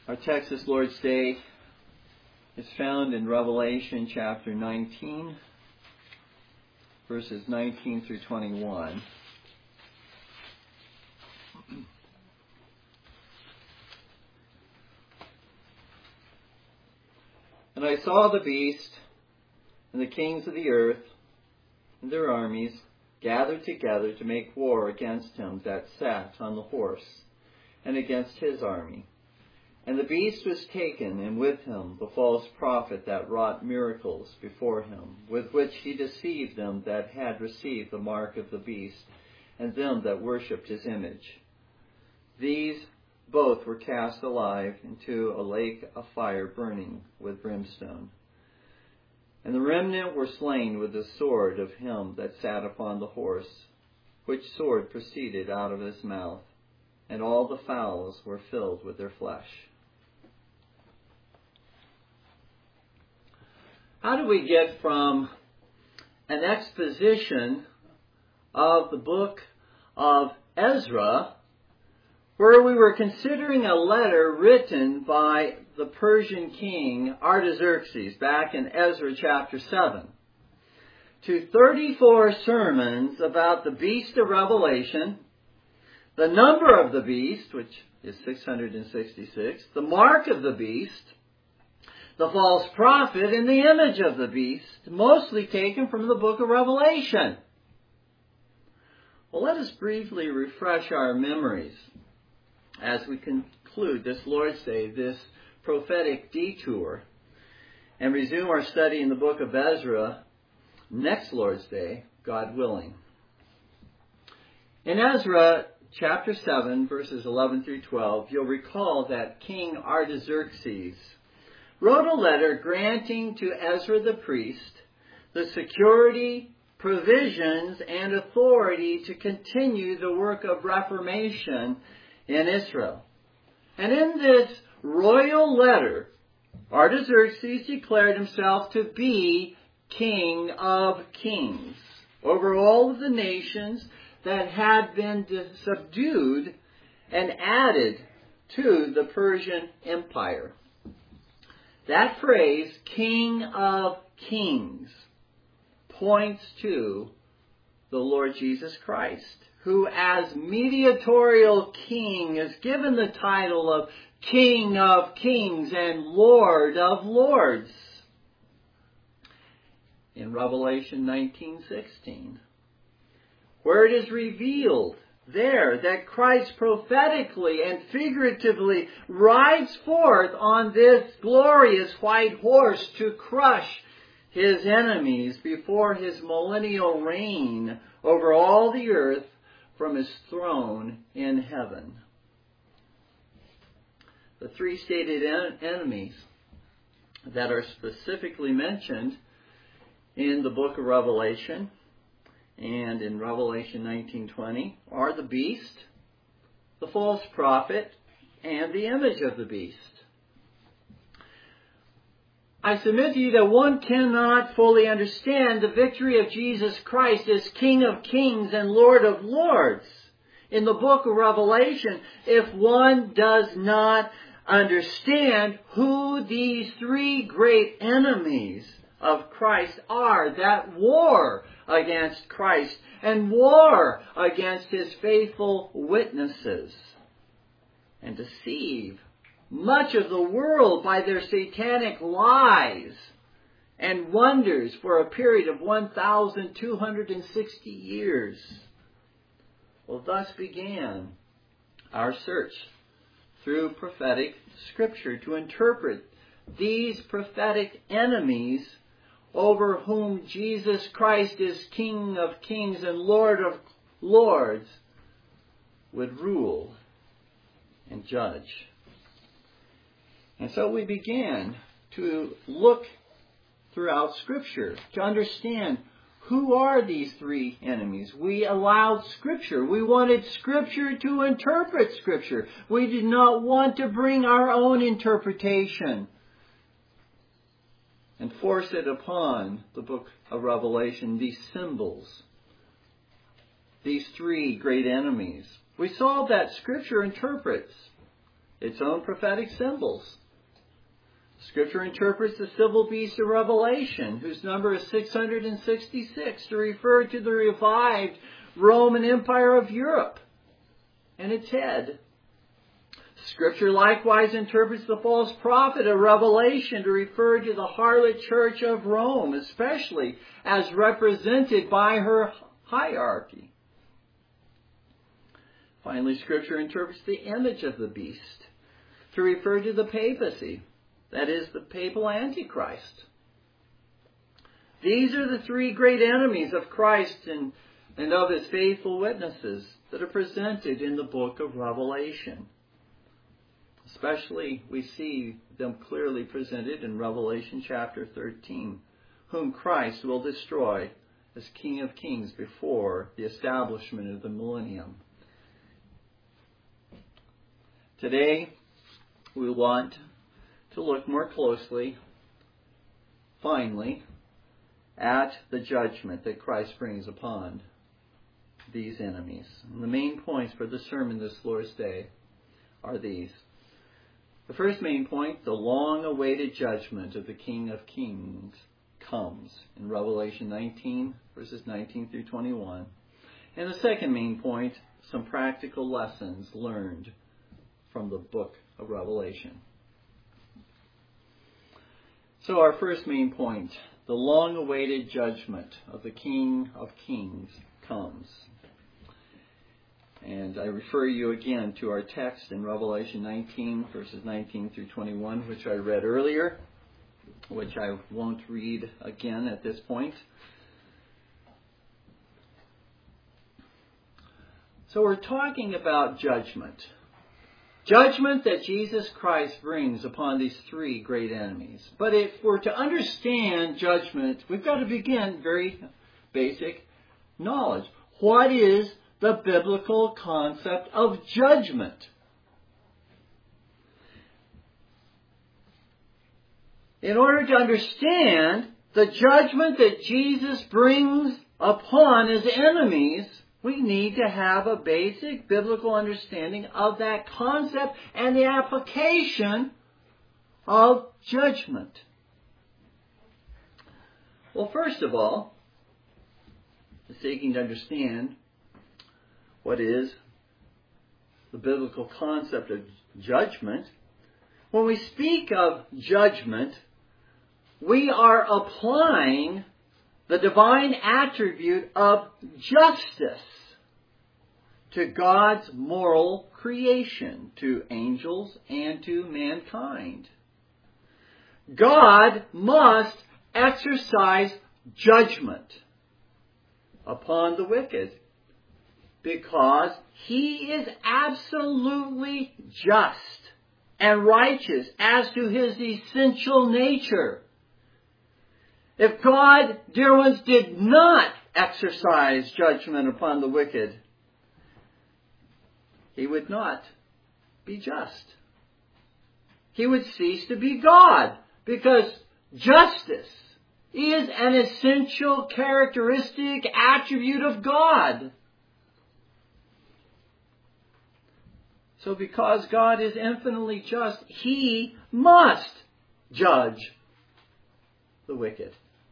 Our text this Lord's Day is found in Revelation chapter 19, verses 19 through 21. And I saw the beast and the kings of the earth and their armies gathered together to make war against him that sat on the horse and against his army. And the beast was taken, and with him the false prophet that wrought miracles before him, with which he deceived them that had received the mark of the beast, and them that worshipped his image. These both were cast alive into a lake of fire burning with brimstone. And the remnant were slain with the sword of him that sat upon the horse, which sword proceeded out of his mouth, and all the fowls were filled with their flesh. How do we get from an exposition of the book of Ezra, where we were considering a letter written by the Persian king Artaxerxes back in Ezra chapter 7, to 34 sermons about the beast of Revelation, the number of the beast, which is 666, the mark of the beast, the false prophet, and the image of the beast, mostly taken from the book of Revelation? Well, let us briefly refresh our memories as we conclude this Lord's Day, this prophetic detour, and resume our study in the book of Ezra next Lord's Day, God willing. In Ezra chapter 7, verses 11 through 12, you'll recall that King Artaxerxes wrote a letter granting to Ezra the priest the security, provisions, and authority to continue the work of reformation in Israel. And in this royal letter, Artaxerxes declared himself to be King of Kings over all of the nations that had been subdued and added to the Persian Empire. That phrase, King of Kings, points to the Lord Jesus Christ, who as mediatorial king is given the title of King of Kings and Lord of Lords in Revelation 19:16, where it is revealed there that Christ prophetically and figuratively rides forth on this glorious white horse to crush his enemies before his millennial reign over all the earth from his throne in heaven. The three stated enemies that are specifically mentioned in the book of Revelation and in Revelation 19:20 are the beast, the false prophet, and the image of the beast. I submit to you that one cannot fully understand the victory of Jesus Christ as King of Kings and Lord of Lords in the book of Revelation if one does not understand who these three great enemies of Christ are that war against Christ and war against his faithful witnesses and deceive much of the world by their satanic lies and wonders for a period of 1,260 years. Well, thus began our search through prophetic scripture to interpret these prophetic enemies over whom Jesus Christ is King of Kings and Lord of Lords would rule and judge. And so we began to look throughout Scripture to understand who are these three enemies. We allowed Scripture. We wanted Scripture to interpret Scripture. We did not want to bring our own interpretation and force it upon the book of Revelation, these symbols, these three great enemies. We saw that Scripture interprets its own prophetic symbols. Scripture interprets the civil beast of Revelation, whose number is 666, to refer to the revived Roman Empire of Europe and its head. Scripture likewise interprets the false prophet of Revelation to refer to the harlot church of Rome, especially as represented by her hierarchy. Finally, Scripture interprets the image of the beast to refer to the papacy, that is, the papal Antichrist. These are the three great enemies of Christ and of his faithful witnesses that are presented in the book of Revelation. Especially, we see them clearly presented in Revelation chapter 13, whom Christ will destroy as King of Kings before the establishment of the millennium. Today, we want to look more closely, finally, at the judgment that Christ brings upon these enemies. And the main points for the sermon this Lord's Day are these. The first main point, the long-awaited judgment of the King of Kings comes in Revelation 19, verses 19 through 21. And the second main point, some practical lessons learned from the book of Revelation. So our first main point, the long-awaited judgment of the King of Kings comes. And I refer you again to our text in Revelation 19, verses 19 through 21, which I read earlier, which I won't read again at this point. So we're talking about judgment. Judgment that Jesus Christ brings upon these three great enemies. But if we're to understand judgment, we've got to begin very basic knowledge. What is the biblical concept of judgment? In order to understand the judgment that Jesus brings upon his enemies, we need to have a basic biblical understanding of that concept and the application of judgment. Well, first of all, seeking to understand what is the biblical concept of judgment, when we speak of judgment, we are applying the divine attribute of justice to God's moral creation, to angels and to mankind. God must exercise judgment upon the wicked because he is absolutely just and righteous as to his essential nature. If God, dear ones, did not exercise judgment upon the wicked, he would not be just. He would cease to be God, because justice is an essential characteristic attribute of God. So because God is infinitely just, he must judge the wicked.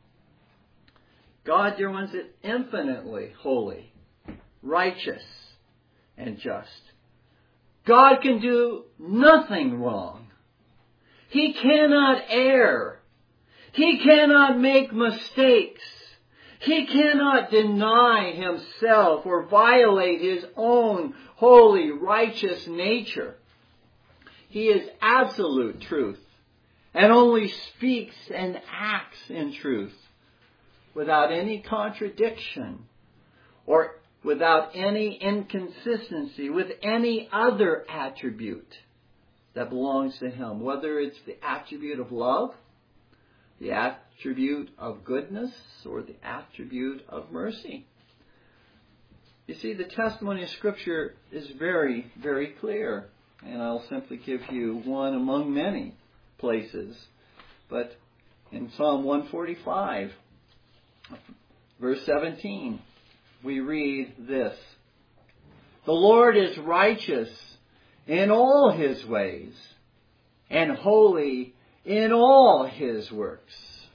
God, dear ones, is infinitely holy, righteous, and just. God can do nothing wrong. He cannot err. He cannot make mistakes. He cannot deny himself or violate his own holy, righteous nature. He is absolute truth and only speaks and acts in truth without any contradiction or without any inconsistency with any other attribute that belongs to him, whether it's the attribute of love, the attribute of goodness, or the attribute of mercy. You see, the testimony of Scripture is very, very clear. And I'll simply give you one among many places. But in Psalm 145, verse 17, we read this: "The Lord is righteous in all his ways, and holy in all his works.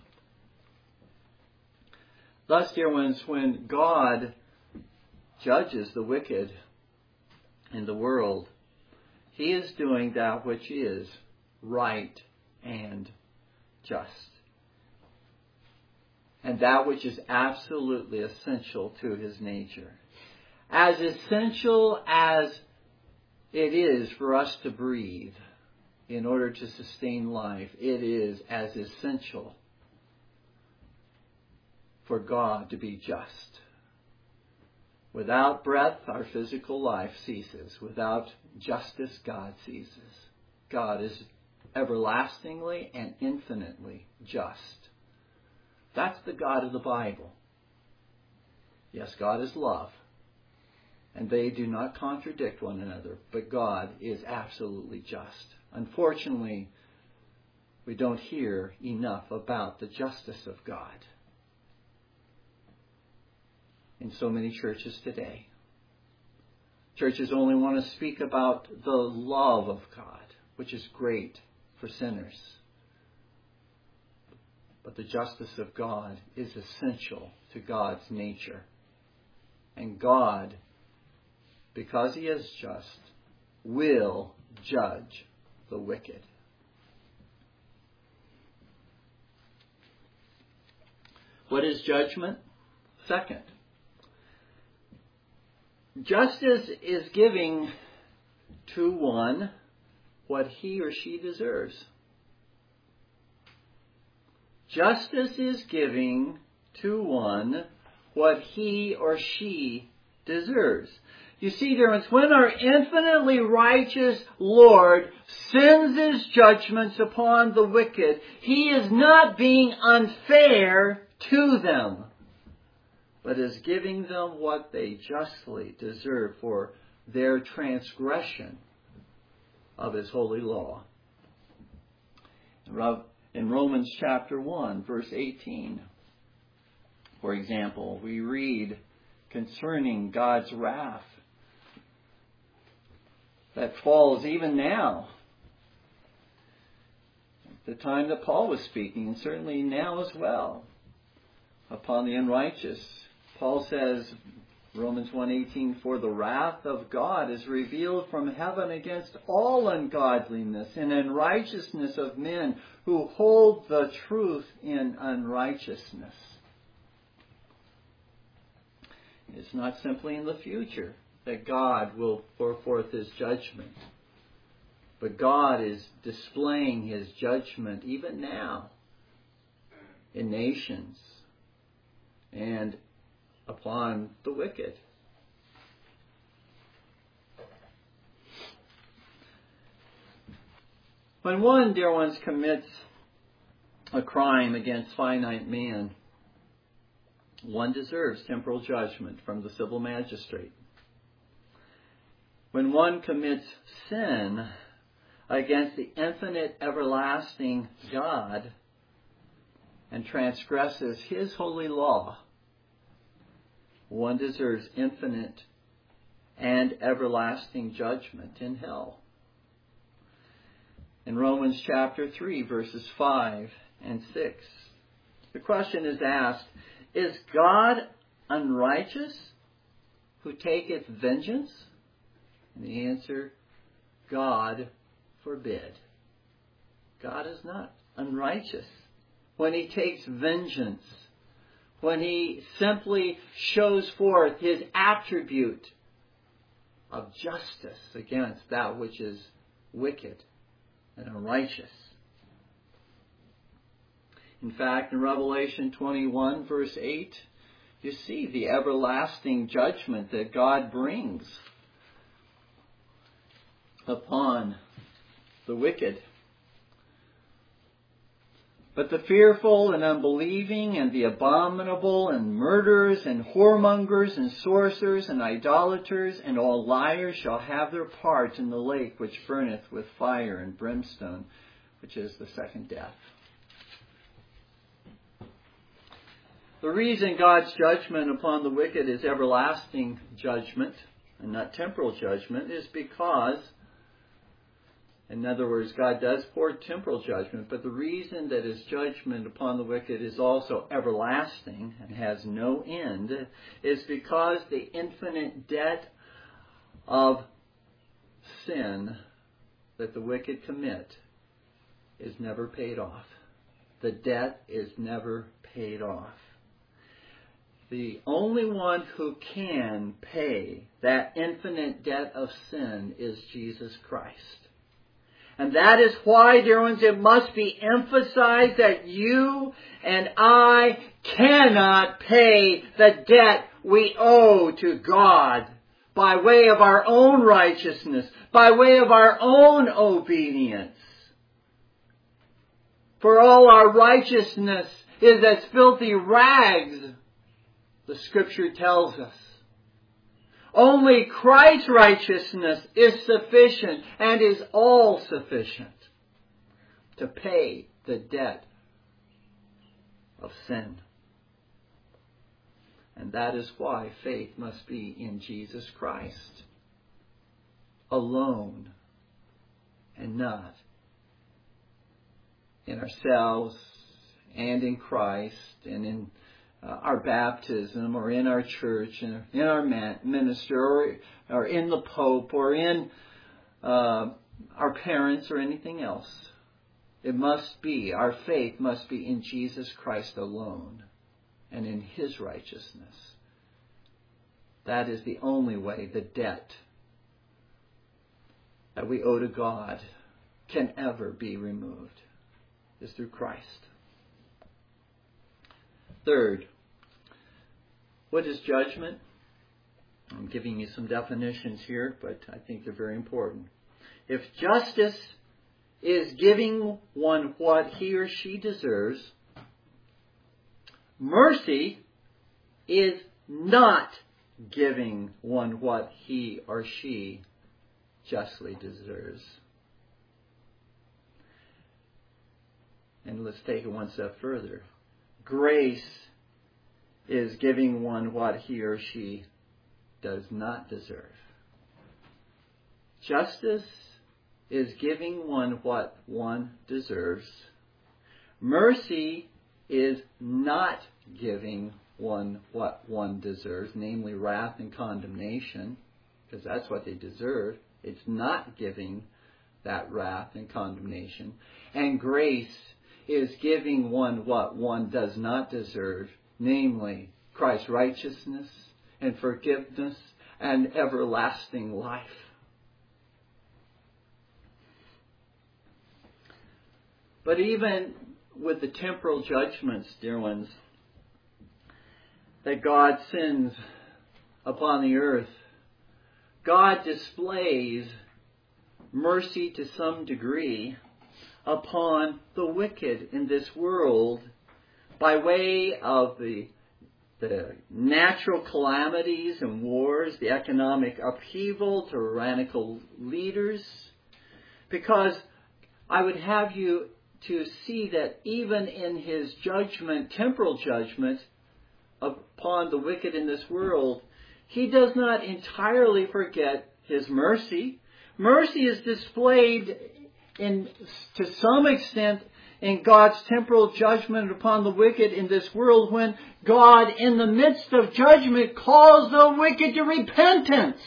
Thus, dear ones, when God judges the wicked in the world, he is doing that which is right and just, and that which is absolutely essential to his nature. As essential as it is for us to breathe in order to sustain life, it is as essential for God to be just. Without breath, our physical life ceases. Without justice, God ceases. God is everlastingly and infinitely just. That's the God of the Bible. Yes, God is love, and they do not contradict one another, but God is absolutely just. Unfortunately, we don't hear enough about the justice of God in so many churches today. Churches only want to speak about the love of God, which is great for sinners. But the justice of God is essential to God's nature. And God, because he is just, will judge the wicked. What is judgment? Second, justice is giving to one what he or she deserves. Justice is giving to one what he or she deserves. You see, dear ones, when our infinitely righteous Lord sends his judgments upon the wicked, he is not being unfair to them, but is giving them what they justly deserve for their transgression of his holy law. In Romans chapter 1, verse 18, for example, we read concerning God's wrath that falls even now, at the time that Paul was speaking, and certainly now as well, upon the unrighteous. Paul says, Romans 1:18, for the wrath of God is revealed from heaven against all ungodliness and unrighteousness of men who hold the truth in unrighteousness. It's not simply in the future that God will pour forth his judgment, but God is displaying his judgment even now in nations and upon the wicked. When one, dear ones, commits a crime against finite man, one deserves temporal judgment from the civil magistrate. When one commits sin against the infinite, everlasting God and transgresses his holy law, one deserves infinite and everlasting judgment in hell. In Romans chapter 3, verses 5 and 6, the question is asked, is God unrighteous who taketh vengeance? And the answer, God forbid. God is not unrighteous when he takes vengeance, when he simply shows forth his attribute of justice against that which is wicked and unrighteous. In fact, in Revelation 21, verse 8, you see the everlasting judgment that God brings upon the wicked. But the fearful and unbelieving and the abominable and murderers and whoremongers and sorcerers and idolaters and all liars shall have their part in the lake which burneth with fire and brimstone, which is the second death. The reason God's judgment upon the wicked is everlasting judgment and not temporal judgment is because In other words, God does pour temporal judgment, but the reason that His judgment upon the wicked is also everlasting and has no end is because the infinite debt of sin that the wicked commit is never paid off. The debt is never paid off. The only one who can pay that infinite debt of sin is Jesus Christ. And that is why, dear ones, it must be emphasized that you and I cannot pay the debt we owe to God by way of our own righteousness, by way of our own obedience. For all our righteousness is as filthy rags, the Scripture tells us. Only Christ's righteousness is sufficient and is all sufficient to pay the debt of sin. And that is why faith must be in Jesus Christ alone and not in ourselves and in Christ and in our baptism or in our church and in our minister or in the Pope or in our parents or anything else. It must be, our faith must be in Jesus Christ alone and in His righteousness. That is the only way the debt that we owe to God can ever be removed, is through Christ. Third, what is judgment? I'm giving you some definitions here, but I think they're very important. If justice is giving one what he or she deserves, mercy is not giving one what he or she justly deserves. And let's take it one step further. Grace is giving one what he or she does not deserve. Justice is giving one what one deserves. Mercy is not giving one what one deserves, namely wrath and condemnation, because that's what they deserve. It's not giving that wrath and condemnation. And grace is giving one what one does not deserve, namely Christ's righteousness and forgiveness and everlasting life. But even with the temporal judgments, dear ones, that God sends upon the earth, God displays mercy to some degree upon the wicked in this world by way of the natural calamities and wars, the economic upheaval, tyrannical leaders. Because I would have you to see that even in His judgment, temporal judgment upon the wicked in this world, He does not entirely forget His mercy. Mercy is displayed to some extent in God's temporal judgment upon the wicked in this world when God, in the midst of judgment, calls the wicked to repentance.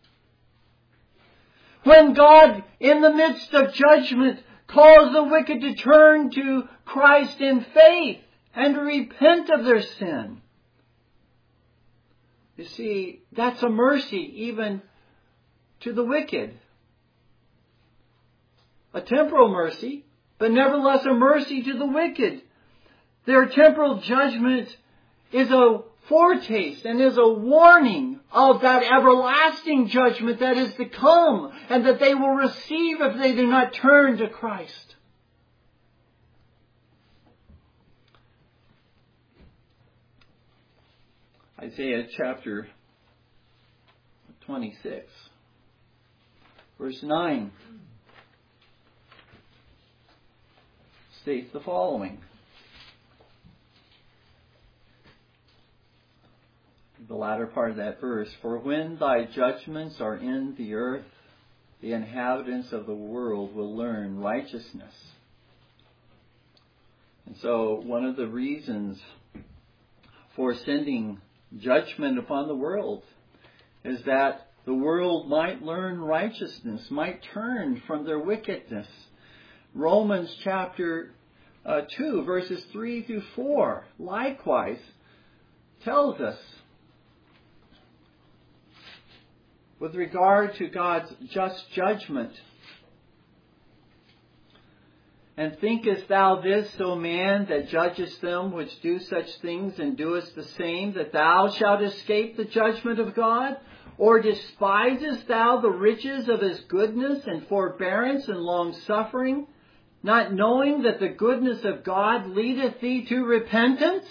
When God, in the midst of judgment, calls the wicked to turn to Christ in faith and to repent of their sin. You see, that's a mercy even to the wicked. A temporal mercy, but nevertheless a mercy to the wicked. Their temporal judgment is a foretaste and is a warning of that everlasting judgment that is to come and that they will receive if they do not turn to Christ. Isaiah chapter 26, verse 9 states the following. The latter part of that verse, "For when thy judgments are in the earth, the inhabitants of the world will learn righteousness. And so one of the reasons for sending judgment upon the world is that the world might learn righteousness, might turn from their wickedness. Romans chapter 2, verses 3 through 4, likewise tells us, with regard to God's just judgment, and thinkest thou this, O man, that judgest them which do such things, and doest the same, that thou shalt escape the judgment of God? Or despisest thou the riches of his goodness and forbearance and long-suffering, not knowing that the goodness of God leadeth thee to repentance?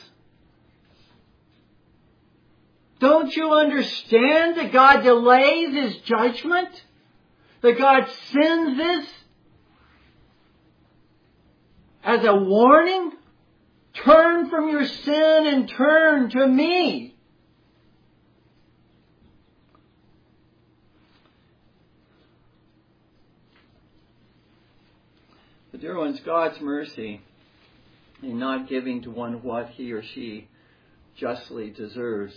Don't you understand that God delays his judgment? That God sends this as a warning? Turn from your sin and turn to me. But dear ones, God's mercy in not giving to one what he or she justly deserves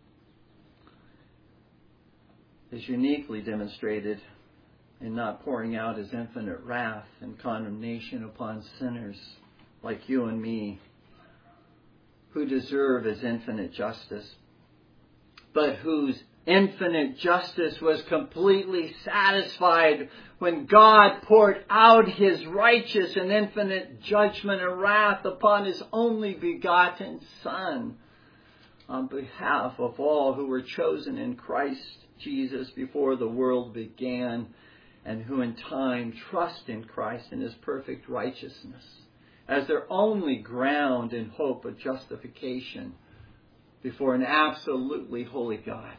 is uniquely demonstrated in not pouring out his infinite wrath and condemnation upon sinners like you and me, who deserve his infinite justice, but whose infinite justice was completely satisfied when God poured out his righteous and infinite judgment and wrath upon his only begotten Son on behalf of all who were chosen in Christ Jesus before the world began, and who in time trust in Christ and his perfect righteousness as their only ground and hope of justification before an absolutely holy God.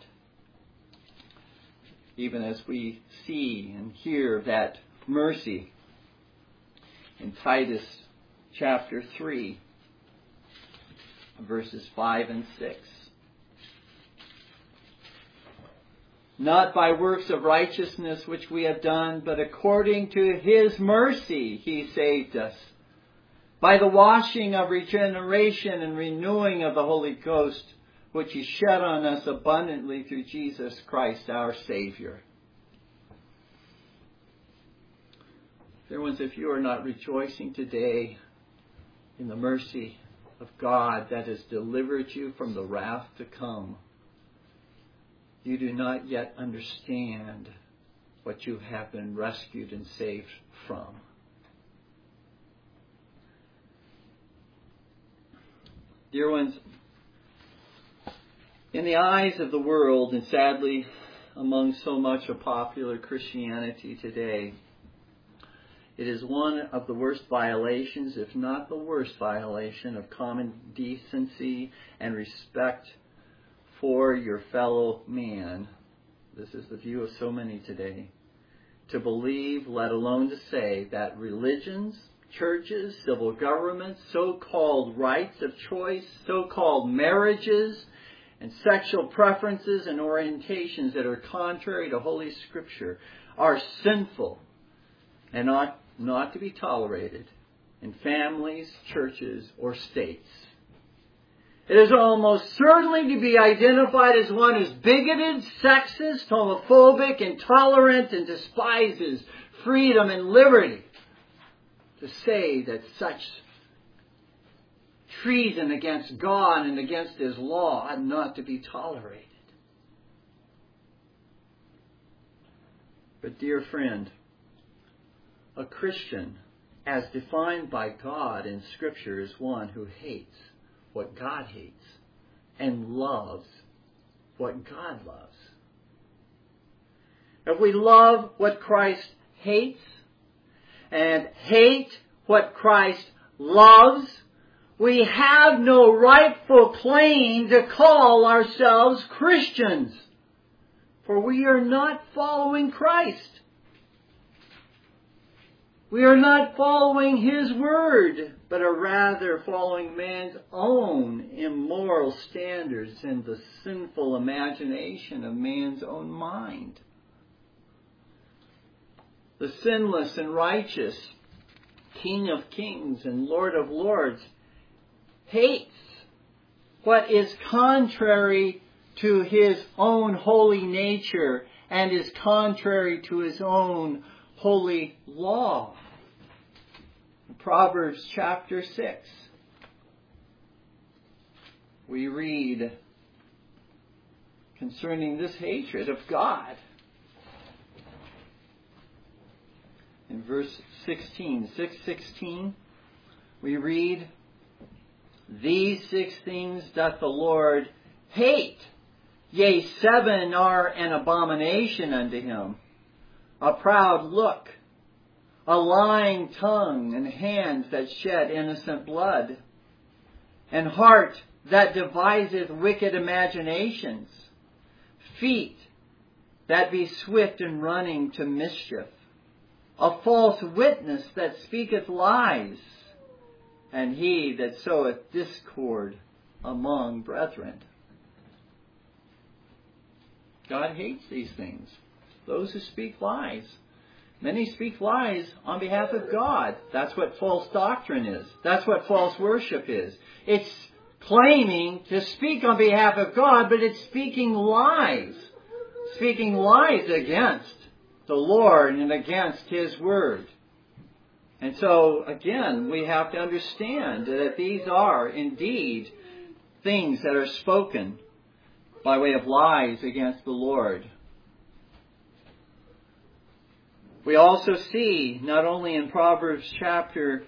Even as we see and hear that mercy in Titus chapter 3, verses 5 and 6. Not by works of righteousness which we have done, but according to his mercy he saved us, by the washing of regeneration and renewing of the Holy Ghost, which he shed on us abundantly through Jesus Christ our Savior. Dear ones, if you are not rejoicing today in the mercy of God that has delivered you from the wrath to come, you do not yet understand what you have been rescued and saved from. Dear ones, in the eyes of the world, and sadly among so much of popular Christianity today, it is one of the worst violations, if not the worst violation, of common decency and respect for your fellow man. This is the view of so many today. To believe, let alone to say, that religions, churches, civil governments, so-called rights of choice, so-called marriages, and sexual preferences and orientations that are contrary to Holy Scripture are sinful and ought not to be tolerated in families, churches, or states. It is almost certainly to be identified as one who is bigoted, sexist, homophobic, intolerant, and despises freedom and liberty. To say that such treason against God and against his law ought not to be tolerated. But dear friend, a Christian, as defined by God in Scripture, is one who hates what God hates and loves what God loves. If we love what Christ hates and hate what Christ loves, we have no rightful claim to call ourselves Christians, for we are not following Christ. We are not following his word, but are rather following man's own immoral standards and the sinful imagination of man's own mind. the sinless and righteous King of Kings and Lord of Lords, hates what is contrary to his own holy nature and is contrary to his own holy law. Proverbs chapter 6. We read concerning this hatred of God. In verse 16, 6:16, we read, "These 6 things doth the Lord hate, yea, 7 are an abomination unto him. A proud look, a lying tongue, and hands that shed innocent blood, and heart that deviseth wicked imaginations, feet that be swift in running to mischief, a false witness that speaketh lies, and he that soweth discord among brethren." God hates these things. Those who speak lies. Many speak lies on behalf of God. That's what false doctrine is. That's what false worship is. It's claiming to speak on behalf of God, but it's speaking lies. Speaking lies against the Lord and against His Word. And so, again, we have to understand that these are indeed things that are spoken by way of lies against the Lord. We also see, not only in Proverbs chapter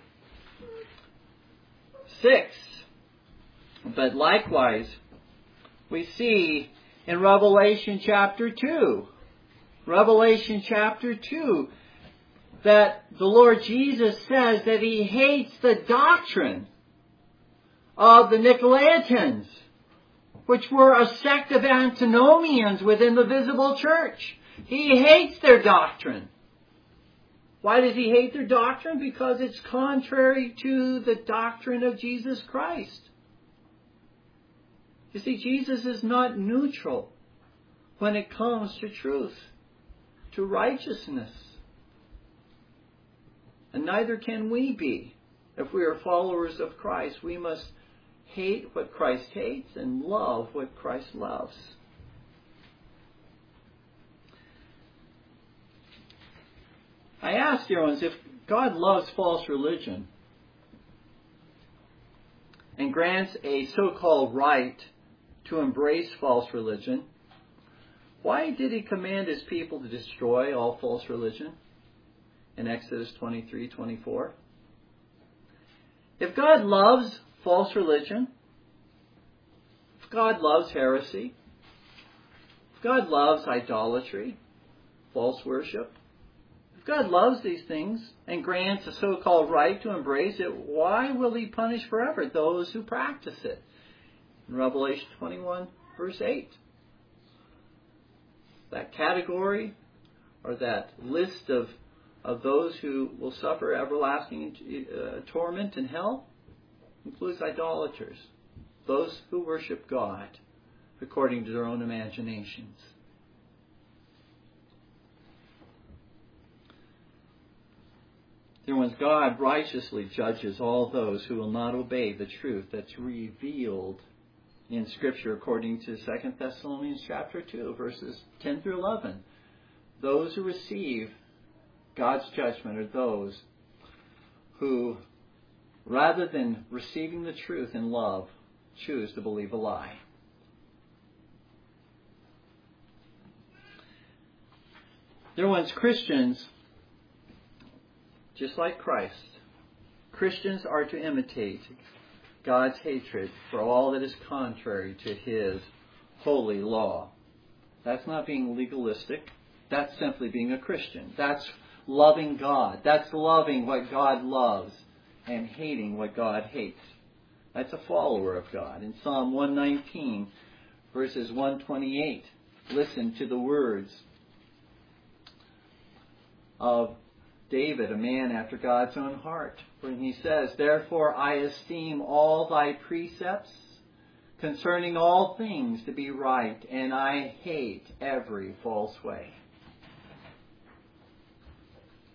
6, but likewise, we see in Revelation chapter 2. Revelation chapter 2, that the Lord Jesus says that He hates the doctrine of the Nicolaitans, which were a sect of antinomians within the visible church. He hates their doctrine. Why does He hate their doctrine? Because it's contrary to the doctrine of Jesus Christ. You see, Jesus is not neutral when it comes to truth, to righteousness. And neither can we be. If we are followers of Christ, we must hate what Christ hates and love what Christ loves. I ask, dear ones, if God loves false religion and grants a so-called right to embrace false religion, why did He command His people to destroy all false religion in Exodus 23:24? If God loves false religion, if God loves heresy, if God loves idolatry, false worship, if God loves these things and grants a so-called right to embrace it, why will He punish forever those who practice it? In Revelation 21, verse 8. That category, or that list of those who will suffer everlasting torment in hell, includes idolaters, those who worship God according to their own imaginations. Dear ones, God righteously judges all those who will not obey the truth that's revealed in Scripture according to 2 Thessalonians chapter 2, verses 10 through 11. Those who receive God's judgment are those who, rather than receiving the truth in love, choose to believe a lie. Dear ones, Christians, just like Christ, Christians are to imitate God's hatred for all that is contrary to His holy law. That's not being legalistic. That's simply being a Christian. That's loving God. That's loving what God loves and hating what God hates. That's a follower of God. In Psalm 119, verses 128, listen to the words of David, a man after God's own heart, when he says, "Therefore I esteem all thy precepts concerning all things to be right, and I hate every false way."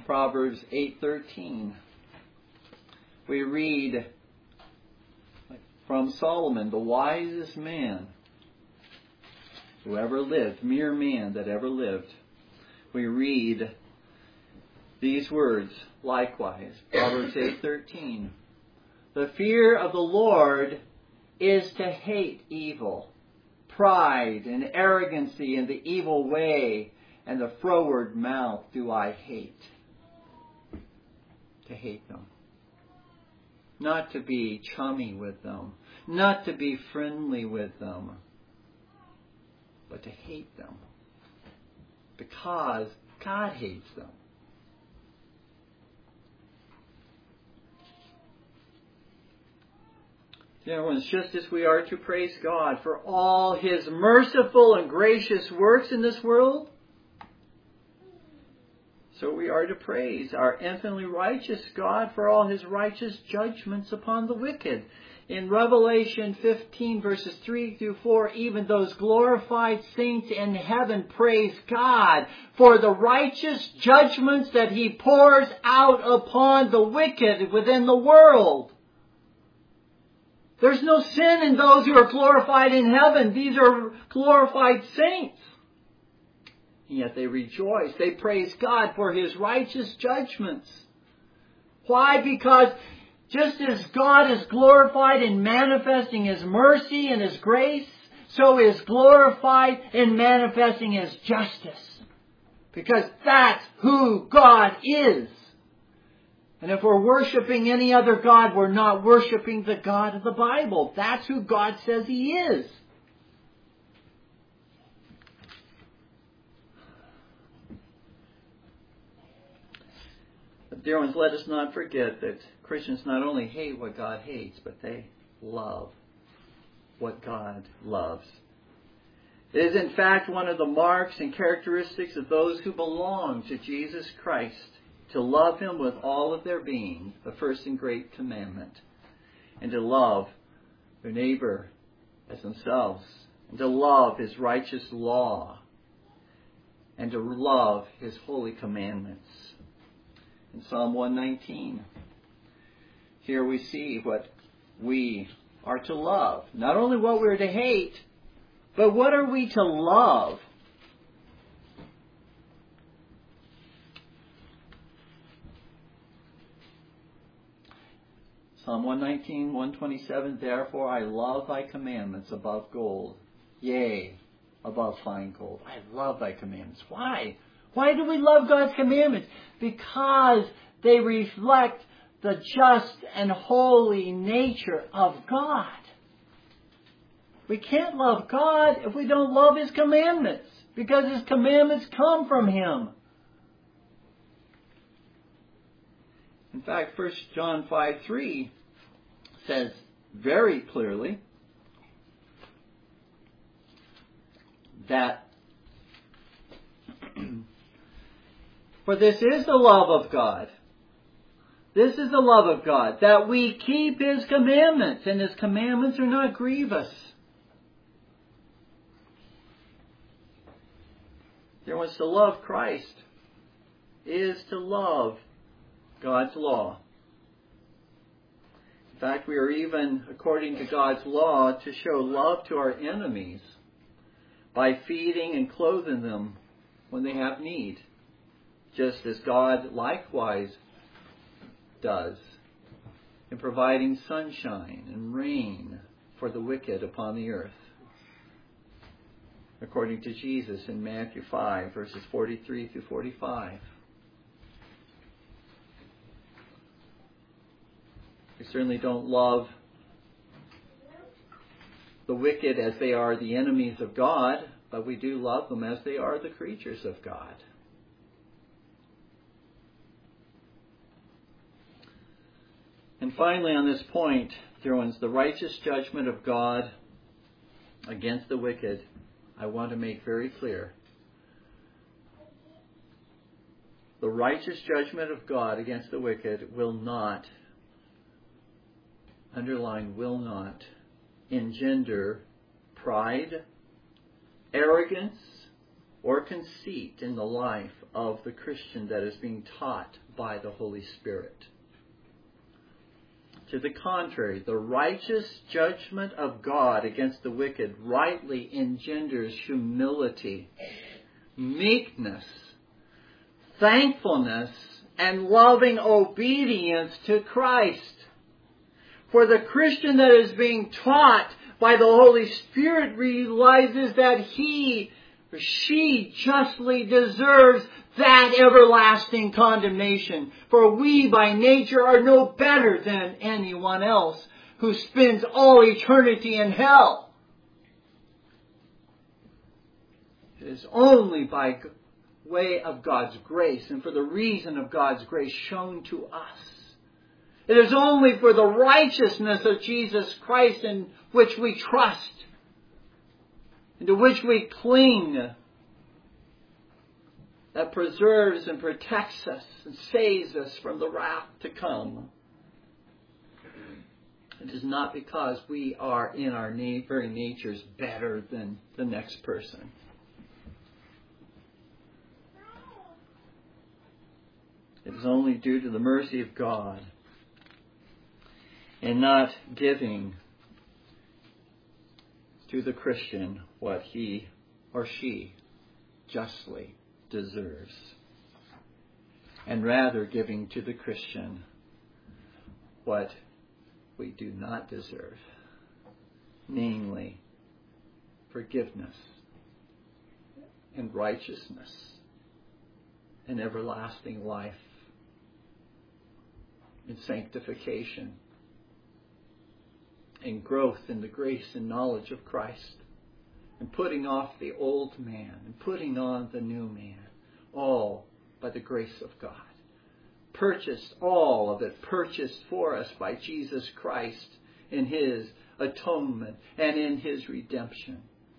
Proverbs 8:13, we read from Solomon, the wisest man who ever lived, mere man that ever lived. We read these words likewise, Proverbs 8:13. The fear of the Lord is to hate evil, pride and arrogancy and the evil way and the froward mouth do I hate. To hate them. Not to be chummy with them. Not to be friendly with them. But to hate them. Because God hates them. It's just as we are to praise God for all His merciful and gracious works in this world, so we are to praise our infinitely righteous God for all His righteous judgments upon the wicked. In Revelation 15 verses 3 through 4, even those glorified saints in heaven praise God for the righteous judgments that He pours out upon the wicked within the world. There's no sin in those who are glorified in heaven. These are glorified saints. And yet they rejoice. They praise God for His righteous judgments. Why? Because just as God is glorified in manifesting His mercy and His grace, so is glorified in manifesting His justice. Because that's who God is. And if we're worshiping any other God, we're not worshiping the God of the Bible. That's who God says He is. But dear ones, let us not forget that Christians not only hate what God hates, but they love what God loves. It is in fact one of the marks and characteristics of those who belong to Jesus Christ, to love Him with all of their being, the first and great commandment, and to love their neighbor as themselves, and to love His righteous law, and to love His holy commandments. In Psalm 119, here we see what we are to love. Not only what we're to hate, but what are we to love? Psalm 119, 127, therefore I love thy commandments above gold, yea, above fine gold. I love thy commandments. Why? Why do we love God's commandments? Because they reflect the just and holy nature of God. We can't love God if we don't love His commandments, because His commandments come from Him. In fact, 1 John 5:3 says very clearly that for this is the love of God. This is the love of God, that we keep His commandments, and His commandments are not grievous. There was to love Christ is to love God's law. In fact, we are even, according to God's law, to show love to our enemies by feeding and clothing them when they have need, just as God likewise does in providing sunshine and rain for the wicked upon the earth, according to Jesus in Matthew 5, verses 43 through 45. We certainly don't love the wicked as they are the enemies of God, but we do love them as they are the creatures of God. And finally, on this point, dear ones, the righteous judgment of God against the wicked, I want to make very clear. The righteous judgment of God against the wicked will not, underline, will not engender pride, arrogance, or conceit in the life of the Christian that is being taught by the Holy Spirit. To the contrary, the righteous judgment of God against the wicked rightly engenders humility, meekness, thankfulness, and loving obedience to Christ. For the Christian that is being taught by the Holy Spirit realizes that he or she justly deserves that everlasting condemnation. For we by nature are no better than anyone else who spends all eternity in hell. It is only by way of God's grace and for the reason of God's grace shown to us. It is only for the righteousness of Jesus Christ in which we trust, into which we cling, that preserves and protects us and saves us from the wrath to come. It is not because we are in our very natures better than the next person. It is only due to the mercy of God in not giving to the Christian what he or she justly deserves, and rather giving to the Christian what we do not deserve, namely forgiveness and righteousness and everlasting life and sanctification and growth in the grace and knowledge of Christ, and putting off the old man and putting on the new man, all by the grace of God. Purchased, all of it purchased for us by Jesus Christ in His atonement and in His redemption.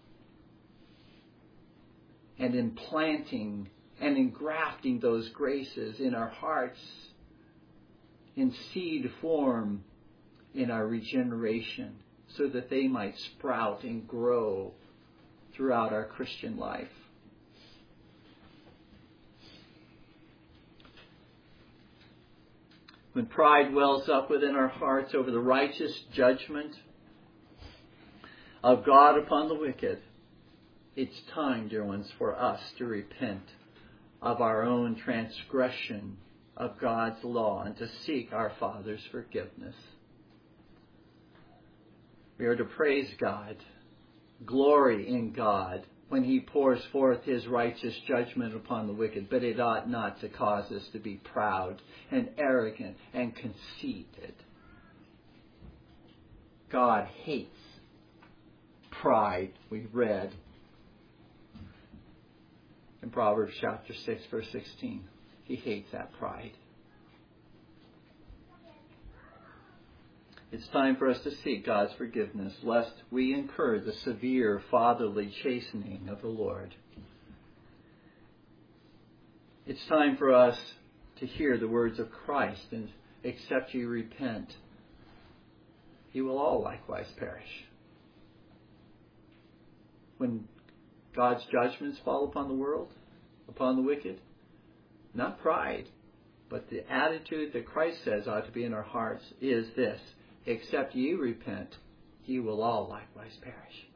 And implanting and engrafting those graces in our hearts in seed form in our regeneration, so that they might sprout and grow throughout our Christian life. When pride wells up within our hearts over the righteous judgment of God upon the wicked, it's time, dear ones, for us to repent of our own transgression of God's law and to seek our Father's forgiveness. We are to praise God, glory in God when He pours forth His righteous judgment upon the wicked, but it ought not to cause us to be proud and arrogant and conceited. God hates pride, we read in Proverbs chapter 6, verse 16. He hates that pride. It's time for us to seek God's forgiveness, lest we incur the severe fatherly chastening of the Lord. It's time for us to hear the words of Christ, and except ye repent, ye will all likewise perish. When God's judgments fall upon the world, upon the wicked, not pride, but the attitude that Christ says ought to be in our hearts is this: except ye repent, ye will all likewise perish.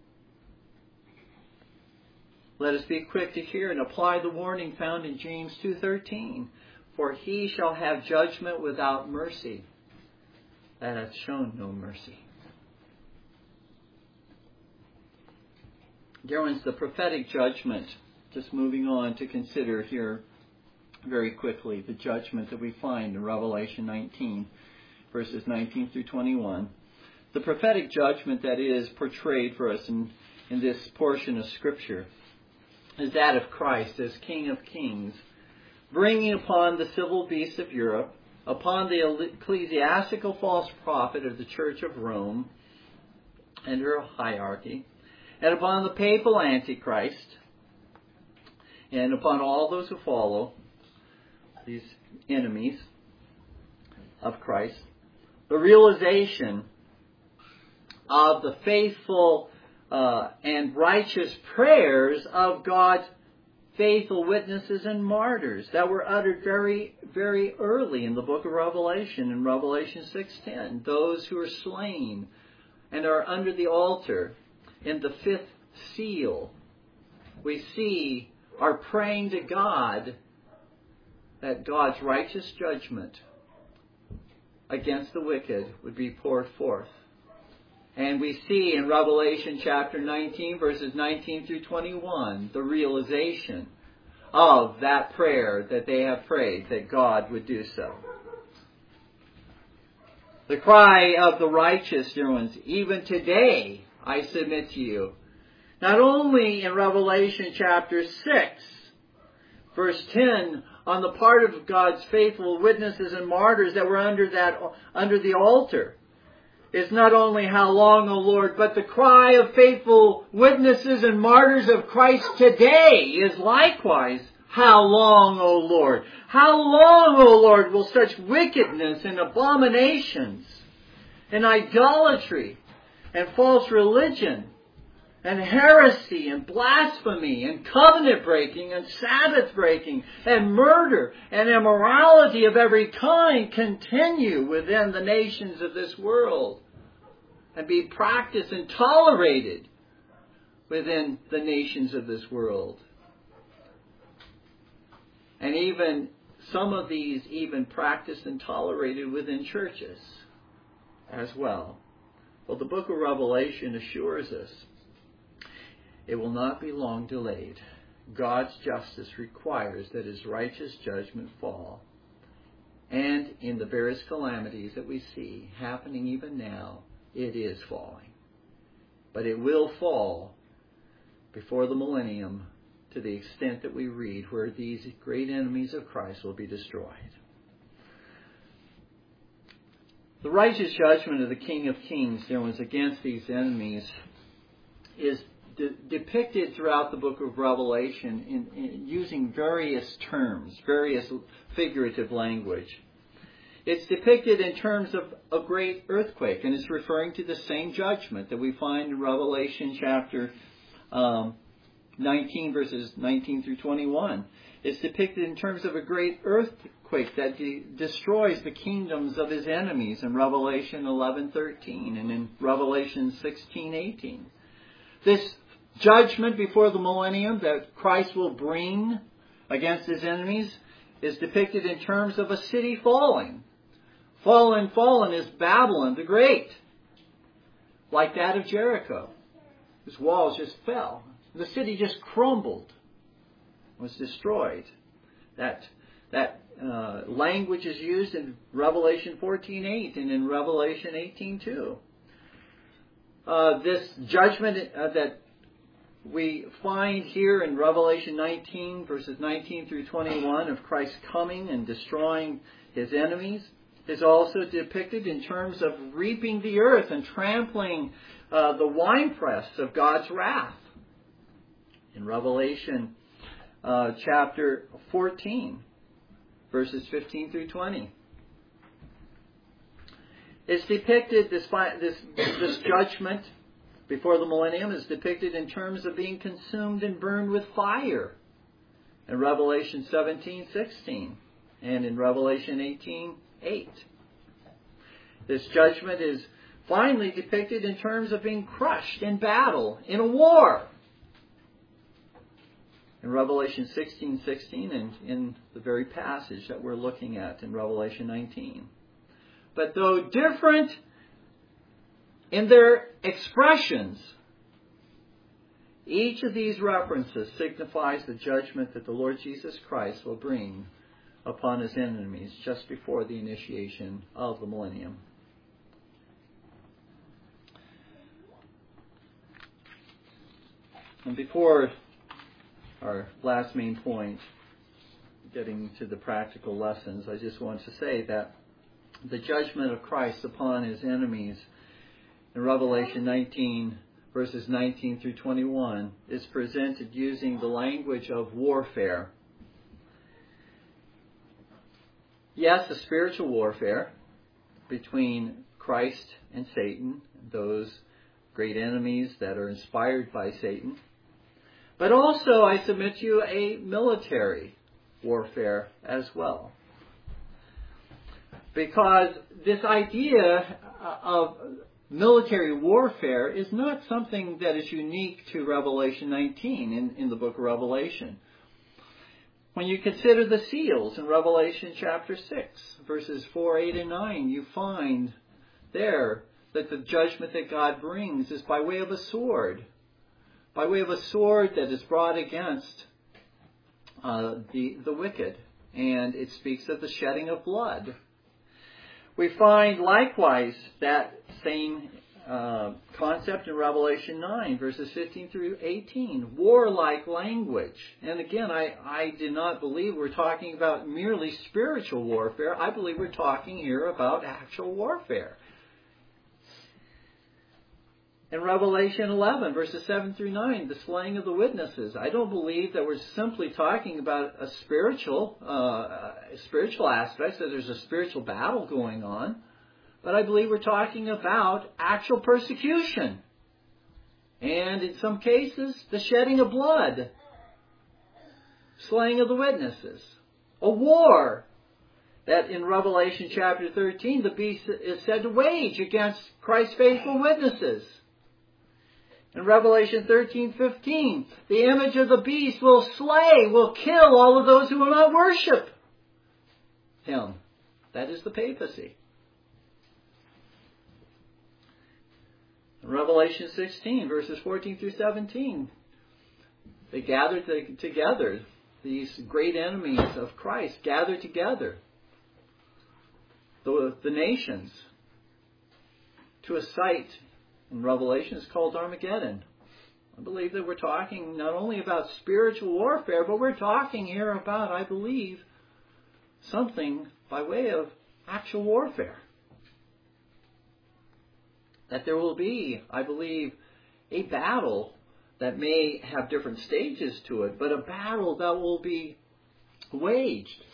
Let us be quick to hear and apply the warning found in James 2:13. For he shall have judgment without mercy, that hath shown no mercy. Dear ones, the prophetic judgment, just moving on to consider here very quickly, the judgment that we find in Revelation 19. Verses 19 through 21. The prophetic judgment that is portrayed for us in this portion of Scripture is that of Christ as King of Kings, bringing upon the civil beasts of Europe, upon the ecclesiastical false prophet of the Church of Rome and her hierarchy, and upon the papal Antichrist, and upon all those who follow, these enemies of Christ, the realization of the faithful and righteous prayers of God's faithful witnesses and martyrs that were uttered very, very early in the book of Revelation, in Revelation 6:10. Those who are slain and are under the altar in the fifth seal, we see, are praying to God that God's righteous judgment against the wicked would be poured forth. And we see in Revelation chapter 19, verses 19 through 21, the realization of that prayer that they have prayed, that God would do so. The cry of the righteous, dear ones, even today, I submit to you, not only in Revelation chapter 6, verse 10, on the part of God's faithful witnesses and martyrs that were under the altar, is not only how long, O Lord, but the cry of faithful witnesses and martyrs of Christ today is likewise, how long, O Lord? How long, O Lord, will such wickedness and abominations and idolatry and false religion and heresy and blasphemy and covenant breaking and Sabbath breaking and murder and immorality of every kind continue within the nations of this world and be practiced and tolerated within the nations of this world? And even some of these even practiced and tolerated within churches as well. Well, the book of Revelation assures us it will not be long delayed. God's justice requires that His righteous judgment fall. And in the various calamities that we see happening even now, it is falling. But it will fall before the millennium to the extent that we read where these great enemies of Christ will be destroyed. The righteous judgment of the King of Kings, there was against these enemies, is depicted throughout the book of Revelation in using various terms, various figurative language. It's depicted in terms of a great earthquake, and it's referring to the same judgment that we find in Revelation chapter 19, verses 19 through 21. It's depicted in terms of a great earthquake that destroys the kingdoms of his enemies in Revelation 11:13 and in Revelation 16:18. This judgment before the millennium that Christ will bring against his enemies is depicted in terms of a city falling. Fallen is Babylon the Great, like that of Jericho. Whose walls just fell. The city just crumbled, was destroyed. That language is used in Revelation 14:8 and in Revelation 18:2. This judgment that we find here in Revelation 19, verses 19 through 21, of Christ coming and destroying his enemies, is also depicted in terms of reaping the earth and trampling the winepress of God's wrath. In Revelation chapter 14, verses 15 through 20. It's depicted, this judgment before the millennium is depicted in terms of being consumed and burned with fire in Revelation 17:16 and in Revelation 18:8. This judgment is finally depicted in terms of being crushed in battle, in a war, in Revelation 16:16 and in the very passage that we're looking at in Revelation 19. But though different in their expressions, each of these references signifies the judgment that the Lord Jesus Christ will bring upon his enemies just before the initiation of the millennium. And before our last main point, getting to the practical lessons, I just want to say that the judgment of Christ upon his enemies in Revelation 19, verses 19 through 21, is presented using the language of warfare. Yes, a spiritual warfare between Christ and Satan, those great enemies that are inspired by Satan. but also, I submit to you, a military warfare as well. Because this idea of military warfare is not something that is unique to Revelation 19 in the book of Revelation. When you consider the seals in Revelation chapter 6, verses 4, 8, and 9, you find there that the judgment that God brings is by way of a sword. By way of a sword that is brought against the wicked. And it speaks of the shedding of blood. We find likewise that same concept in Revelation 9, verses 15 through 18. Warlike language. And again, I do not believe we're talking about merely spiritual warfare. I believe we're talking here about actual warfare. In Revelation 11, verses 7 through 9, the slaying of the witnesses. I don't believe that we're simply talking about a spiritual aspect, that there's a spiritual battle going on. But I believe we're talking about actual persecution. And in some cases, the shedding of blood. Slaying of the witnesses. A war that in Revelation chapter 13, the beast is said to wage against Christ's faithful witnesses. In Revelation 13:15, the image of the beast will slay, will kill all of those who will not worship him. That is the papacy. In Revelation 16, verses 14 through 17, they gathered together. These great enemies of Christ gathered together. The nations to a site in Revelation is called Armageddon. I believe that we're talking not only about spiritual warfare, but we're talking here about, I believe, something by way of actual warfare. That there will be, I believe, a battle that may have different stages to it, but a battle that will be waged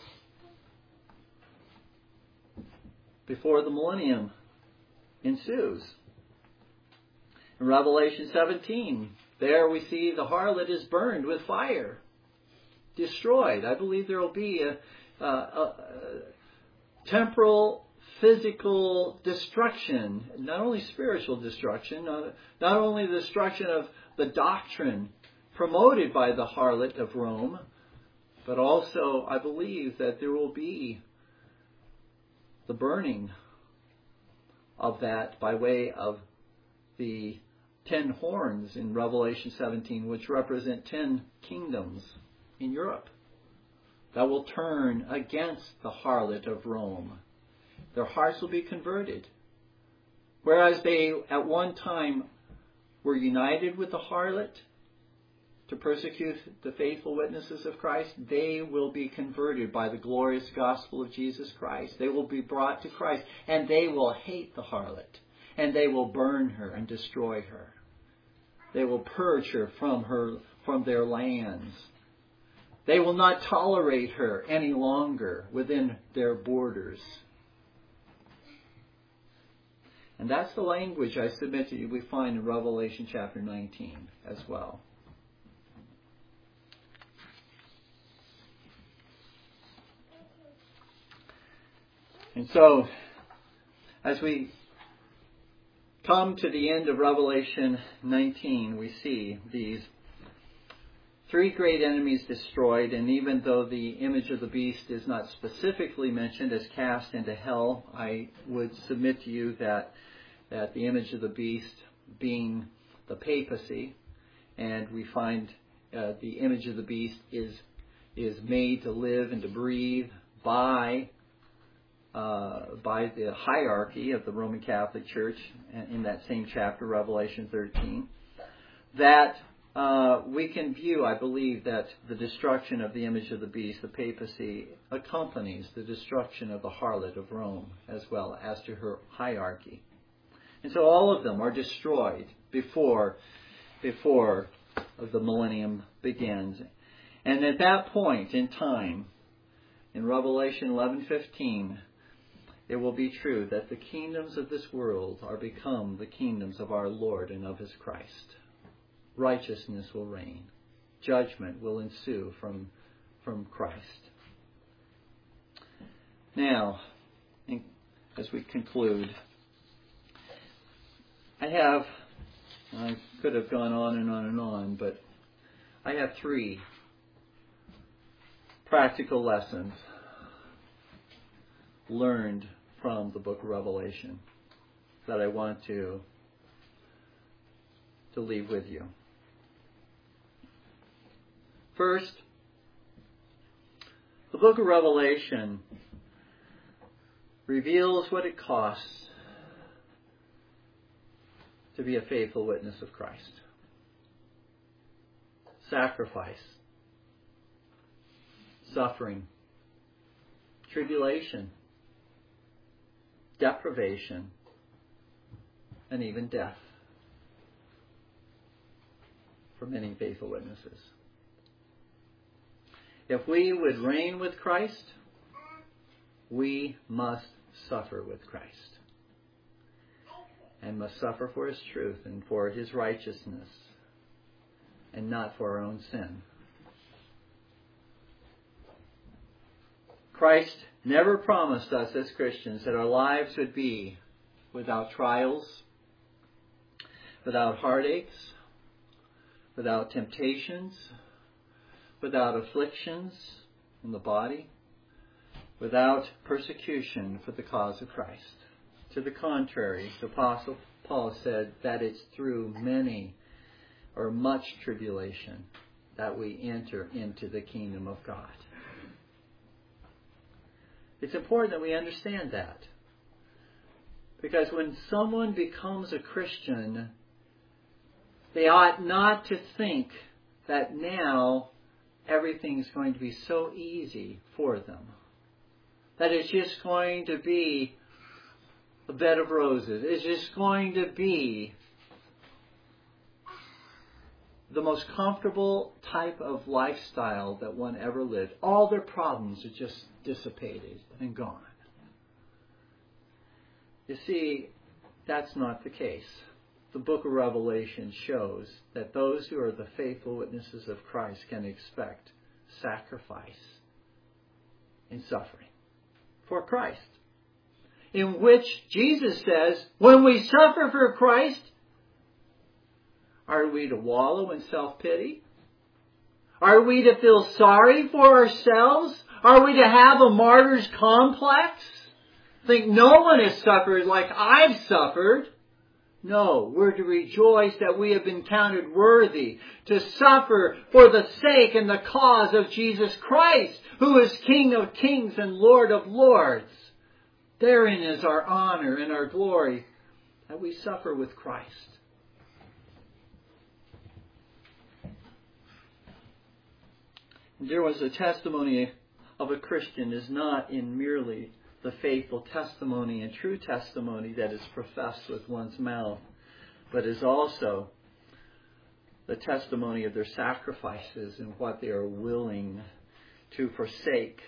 before the millennium ensues. In Revelation 17, there we see the harlot is burned with fire, destroyed. I believe there will be a temporal, physical destruction, not only spiritual destruction, not only the destruction of the doctrine promoted by the harlot of Rome, but also I believe that there will be the burning of that by way of the 10 horns in Revelation 17, which represent 10 kingdoms in Europe that will turn against the harlot of Rome. Their hearts will be converted. Whereas they at one time were united with the harlot to persecute the faithful witnesses of Christ, they will be converted by the glorious gospel of Jesus Christ. They will be brought to Christ, and they will hate the harlot, and they will burn her and destroy her. They will purge her from their lands. They will not tolerate her any longer within their borders. And that's the language, I submit to you, we find in Revelation chapter 19 as well. And so, as we come to the end of Revelation 19, we see these 3 great enemies destroyed, and even though the image of the beast is not specifically mentioned as cast into hell, I would submit to you that the image of the beast being the papacy, and we find the image of the beast is made to live and to breathe by the hierarchy of the Roman Catholic Church in that same chapter, Revelation 13, that we can view, I believe, that the destruction of the image of the beast, the papacy, accompanies the destruction of the harlot of Rome as well as to her hierarchy. And so all of them are destroyed before the millennium begins. And at that point in time, in Revelation 11:15, it will be true that the kingdoms of this world are become the kingdoms of our Lord and of His Christ. Righteousness will reign. judgment will ensue from Christ. Now, as we conclude, I could have gone on and on and on, but I have 3 practical lessons learned from the book of Revelation that I want to leave with you. First, the book of Revelation reveals what it costs to be a faithful witness of Christ. Sacrifice, suffering, tribulation, deprivation, and even death for many faithful witnesses. If we would reign with Christ, we must suffer with Christ, and must suffer for His truth and for His righteousness, and not for our own sin. Christ never promised us as Christians that our lives would be without trials, without heartaches, without temptations, without afflictions in the body, without persecution for the cause of Christ. To the contrary, the Apostle Paul said that it's through many or much tribulation that we enter into the kingdom of God. It's important that we understand that. Because when someone becomes a Christian, they ought not to think that now everything's going to be so easy for them. That it's just going to be a bed of roses. It's just going to be the most comfortable type of lifestyle that one ever lived. All their problems are just dissipated and gone. You see, that's not the case. The book of Revelation shows that those who are the faithful witnesses of Christ can expect sacrifice and suffering for Christ. In which Jesus says, when we suffer for Christ, are we to wallow in self-pity? Are we to feel sorry for ourselves? Are we to have a martyr's complex? Think no one has suffered like I've suffered? No, we're to rejoice that we have been counted worthy to suffer for the sake and the cause of Jesus Christ, who is King of kings and Lord of lords. Therein is our honor and our glory, that we suffer with Christ. There was a testimony of a Christian is not in merely the faithful testimony and true testimony that is professed with one's mouth, but is also the testimony of their sacrifices and what they are willing to forsake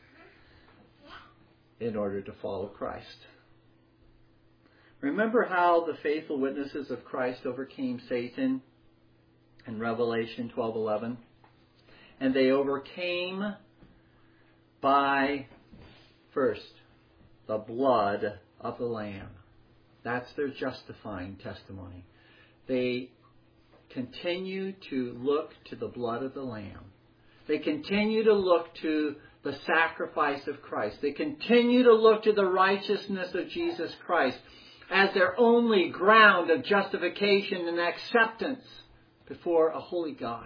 in order to follow Christ. Remember how the faithful witnesses of Christ overcame Satan in Revelation 12:11? And they overcame by, first, the blood of the Lamb. That's their justifying testimony. They continue to look to the blood of the Lamb. They continue to look to the sacrifice of Christ. They continue to look to the righteousness of Jesus Christ as their only ground of justification and acceptance before a holy God.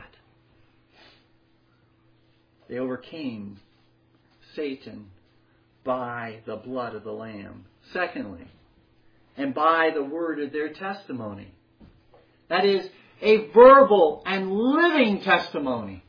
They overcame Satan by the blood of the Lamb. Secondly, and by the word of their testimony. That is a verbal and living testimony.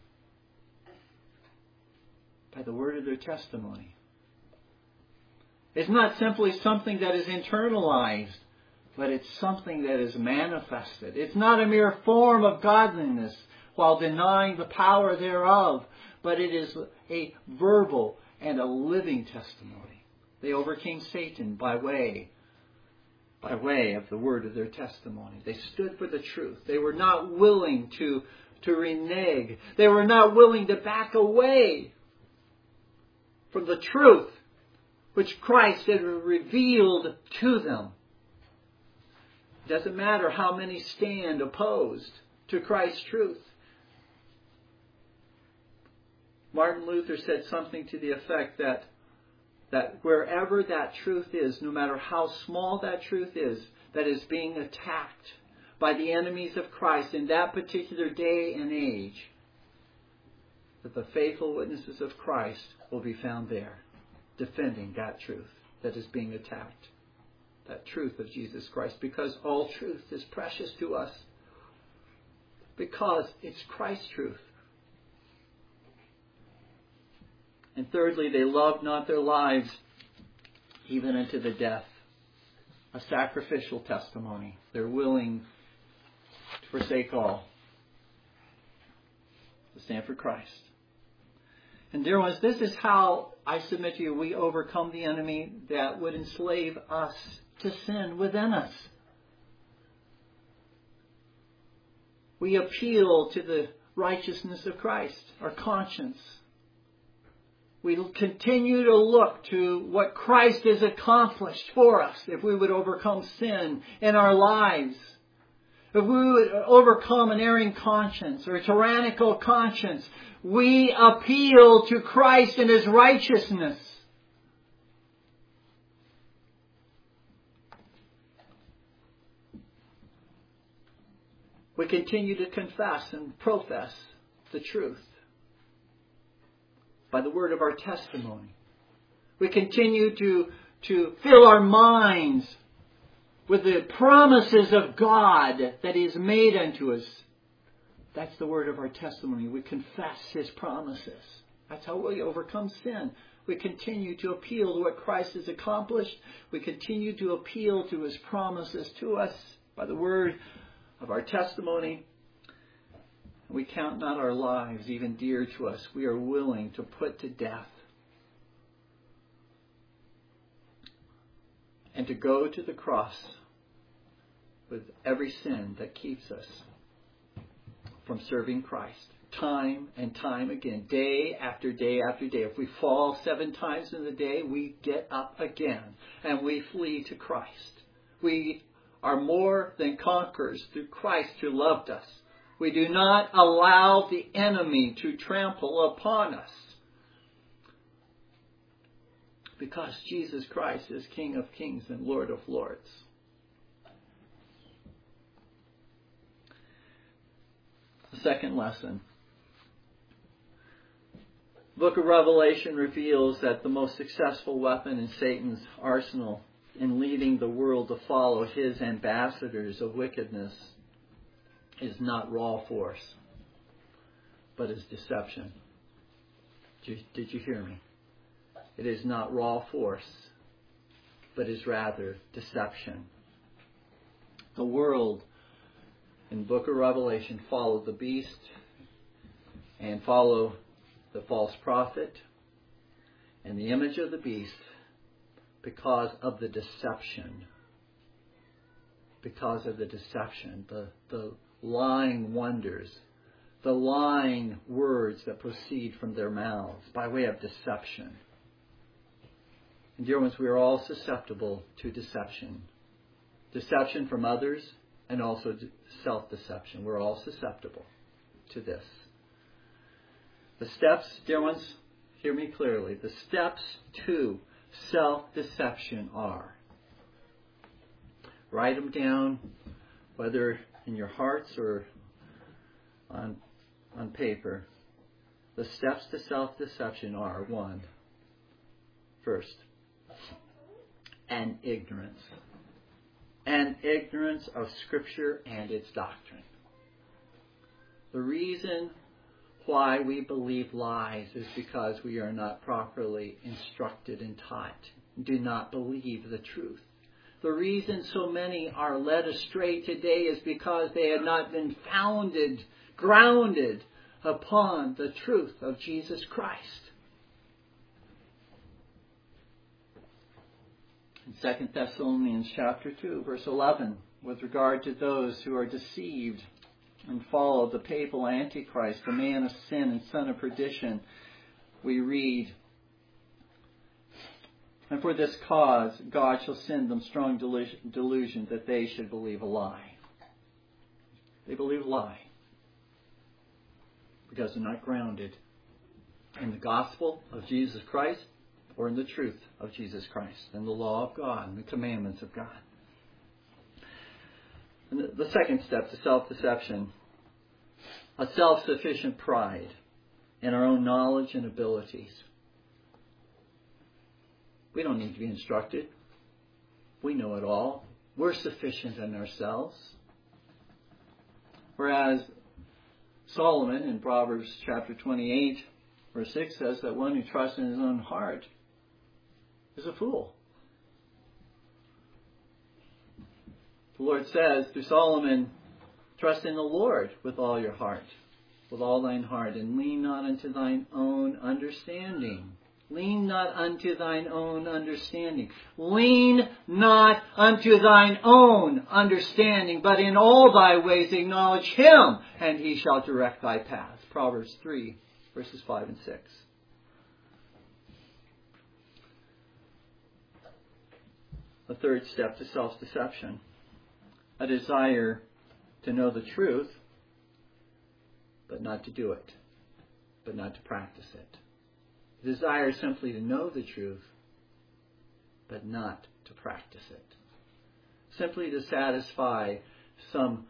By the word of their testimony. It's not simply something that is internalized, but it's something that is manifested. It's not a mere form of godliness while denying the power thereof, but it is a verbal and a living testimony. They overcame Satan by way of the word of their testimony. They stood for the truth. They were not willing to to renege. They were not willing to back away from the truth which Christ had revealed to them. It doesn't matter how many stand opposed to Christ's truth. Martin Luther said something to the effect that wherever that truth is, no matter how small that truth is, that is being attacked by the enemies of Christ in that particular day and age, that the faithful witnesses of Christ will be found there, defending that truth that is being attacked. That truth of Jesus Christ. Because all truth is precious to us. Because it's Christ's truth. And thirdly, they loved not their lives even unto the death. A sacrificial testimony. They're willing to forsake all to stand for Christ. And dear ones, this is how I submit to you we overcome the enemy that would enslave us to sin within us. We appeal to the righteousness of Christ, our conscience. We continue to look to what Christ has accomplished for us if we would overcome sin in our lives. If we would overcome an erring conscience or a tyrannical conscience, we appeal to Christ and His righteousness. We continue to confess and profess the truth by the word of our testimony. We continue to fill our minds with the promises of God that He has made unto us. That's the word of our testimony. We confess His promises. That's how we overcome sin. We continue to appeal to what Christ has accomplished. We continue to appeal to His promises to us by the word of our testimony. We count not our lives even dear to us. We are willing to put to death and to go to the cross with every sin that keeps us from serving Christ. Time and time again, day after day after day. If we fall 7 times in the day, we get up again and we flee to Christ. We are more than conquerors through Christ who loved us. We do not allow the enemy to trample upon us. Because Jesus Christ is King of Kings and Lord of Lords. The second lesson. The book of Revelation reveals that the most successful weapon in Satan's arsenal in leading the world to follow his ambassadors of wickedness is not raw force, but is deception. Did you hear me? It is not raw force, but is rather deception. The world in the book of Revelation followed the beast and follow the false prophet and the image of the beast because of the deception. Because of the deception, the lying wonders, the lying words that proceed from their mouths by way of deception. And dear ones, we are all susceptible to deception. Deception from others and also self-deception. We're all susceptible to this. The steps, dear ones, hear me clearly. The steps to self-deception are: write them down, whether in your hearts or on paper. The steps to self-deception are: 1, first, an ignorance. An ignorance of Scripture and its doctrine. The reason why we believe lies is because we are not properly instructed and taught. Do not believe the truth. The reason so many are led astray today is because they have not been grounded upon the truth of Jesus Christ. In 2 Thessalonians chapter 2, verse 11, with regard to those who are deceived and follow the papal Antichrist, the man of sin and son of perdition, we read, "And for this cause God shall send them strong delusion that they should believe a lie." They believe a lie because they're not grounded in the gospel of Jesus Christ or in the truth of Jesus Christ and the law of God and the commandments of God. And the second step to self-deception, a self-sufficient pride in our own knowledge and abilities. We don't need to be instructed. We know it all. We're sufficient in ourselves. Whereas Solomon in Proverbs chapter 28, verse 6 says that one who trusts in his own heart is a fool. The Lord says through Solomon, "Trust in the Lord with all your heart, with all thine heart, and lean not unto thine own understanding." Lean not unto thine own understanding. Lean not unto thine own understanding, but in all thy ways acknowledge him, and he shall direct thy path. Proverbs 3, verses 5 and 6. The third step to self-deception, a desire to know the truth, but not to do it, but not to practice it. Desire simply to know the truth, but not to practice it. Simply to satisfy some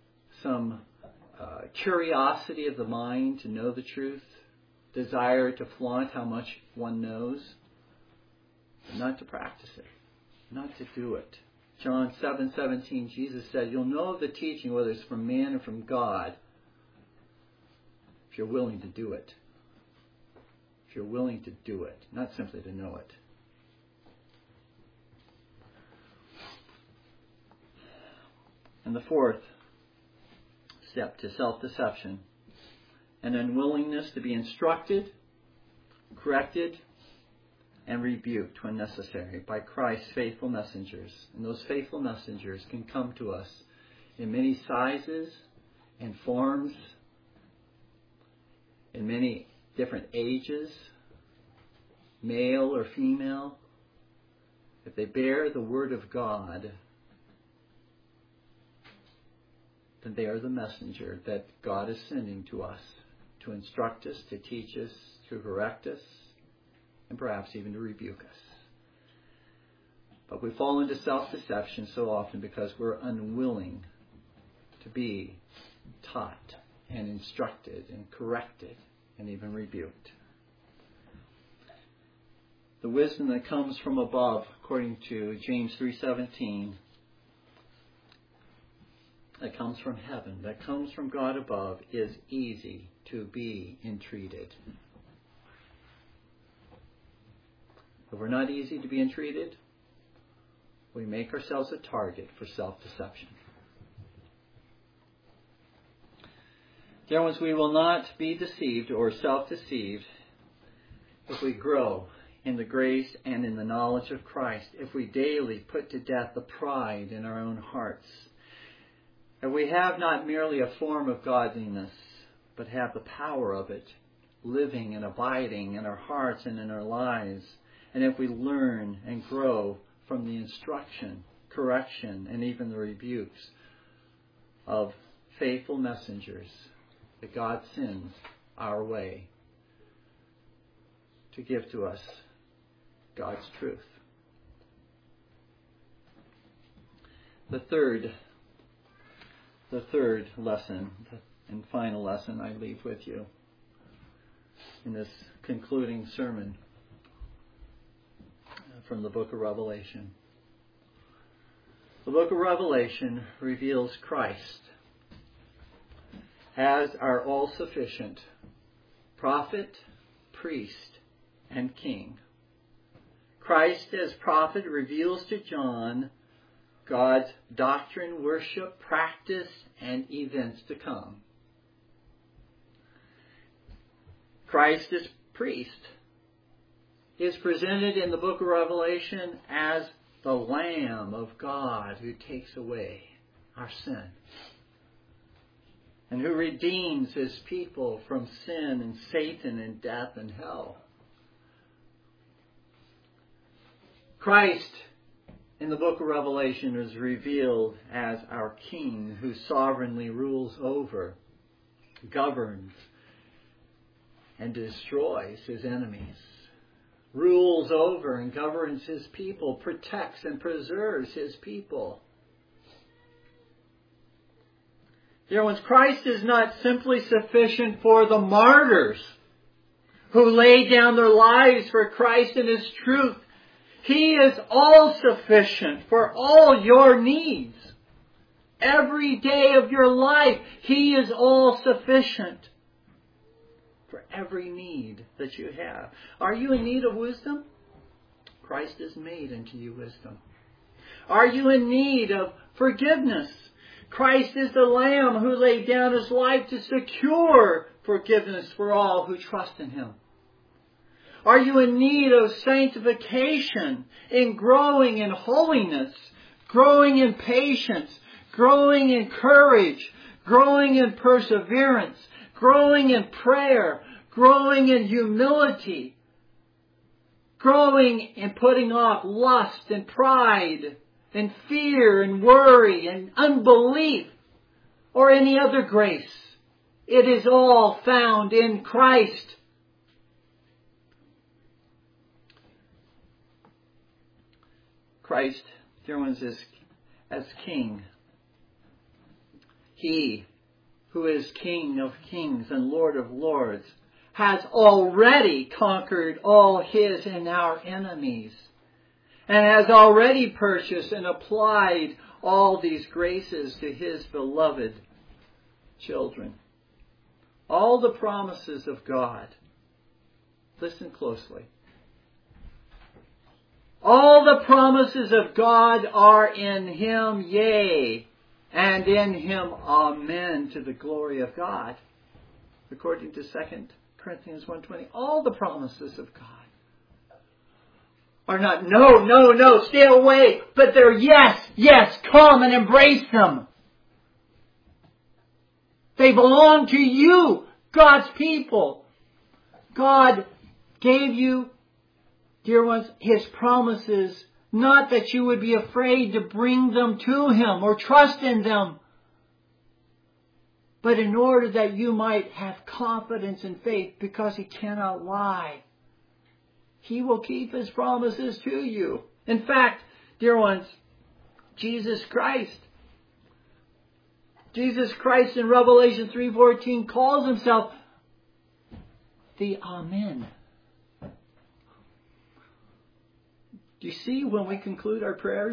curiosity of the mind to know the truth, desire to flaunt how much one knows, but not to practice it, not to do it. John 7:17, Jesus said, "You'll know of the teaching, whether it's from man or from God, if you're willing to do it." If you're willing to do it, not simply to know it. And the fourth step to self-deception, an unwillingness to be instructed, corrected, and rebuked when necessary by Christ's faithful messengers. And those faithful messengers can come to us in many sizes and forms, in many different ages, male or female. If they bear the Word of God, then they are the messenger that God is sending to us to instruct us, to teach us, to correct us, and perhaps even to rebuke us. But we fall into self-deception so often because we're unwilling to be taught and instructed and corrected and even rebuked. The wisdom that comes from above, according to James 3:17, that comes from heaven, that comes from God above, is easy to be entreated. If we're not easy to be entreated, we make ourselves a target for self-deception. Dear ones, we will not be deceived or self-deceived if we grow in the grace and in the knowledge of Christ, if we daily put to death the pride in our own hearts, if we have not merely a form of godliness, but have the power of it living and abiding in our hearts and in our lives, and if we learn and grow from the instruction, correction, and even the rebukes of faithful messengers that God sends our way to give to us God's truth. The third lesson and final lesson I leave with you in this concluding sermon from the book of Revelation. The book of Revelation reveals Christ as our all-sufficient prophet, priest, and king. Christ as prophet reveals to John God's doctrine, worship, practice, and events to come. Christ as priest is presented in the book of Revelation as the Lamb of God who takes away our sin. and who redeems His people from sin and Satan and death and hell. Christ in the book of Revelation is revealed as our King who sovereignly rules over, governs, and destroys His enemies. Rules over and governs His people, protects and preserves His people. Dear ones, Christ is not simply sufficient for the martyrs who lay down their lives for Christ and His truth. He is all sufficient for all your needs. Every day of your life, He is all sufficient for every need that you have. Are you in need of wisdom? Christ has made unto you wisdom. Are you in need of forgiveness? Christ is the Lamb who laid down His life to secure forgiveness for all who trust in Him. Are you in need of sanctification, in growing in holiness, growing in patience, growing in courage, growing in perseverance, growing in prayer, growing in humility, growing in putting off lust and pride and fear and worry and unbelief or any other grace? It is all found in Christ. Christ, dear ones, is as King. He who is King of kings and Lord of lords has already conquered all His and our enemies, and has already purchased and applied all these graces to His beloved children. All the promises of God. Listen closely. All the promises of God are in Him, yea, and in Him, amen, to the glory of God. According to 2 Corinthians 1:20, all the promises of God are not no, stay away, but they're yes, come and embrace them. They belong to you, God's people. God gave you, dear ones, His promises, not that you would be afraid to bring them to Him or trust in them, but in order that you might have confidence and faith, because He cannot lie. He will keep His promises to you. In fact, dear ones, Jesus Christ in Revelation 3:14 calls Himself the Amen. Do you see when we conclude our prayers?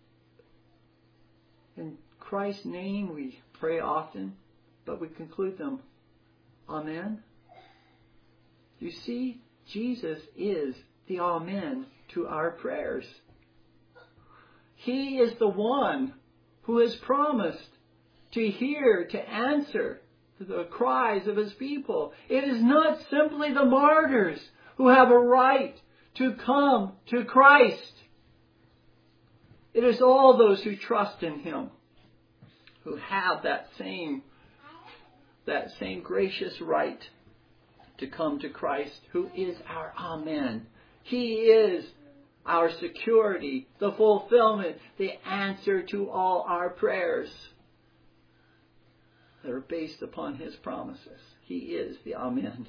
In Christ's name we pray often, but we conclude them, Amen. Do you see? Jesus is the Amen to our prayers. He is the one who has promised to hear, to answer to the cries of His people. It is not simply the martyrs who have a right to come to Christ. It is all those who trust in Him who have that same gracious right to come to Christ, who is our Amen. He is our security, the fulfillment, the answer to all our prayers that are based upon His promises. He is the Amen.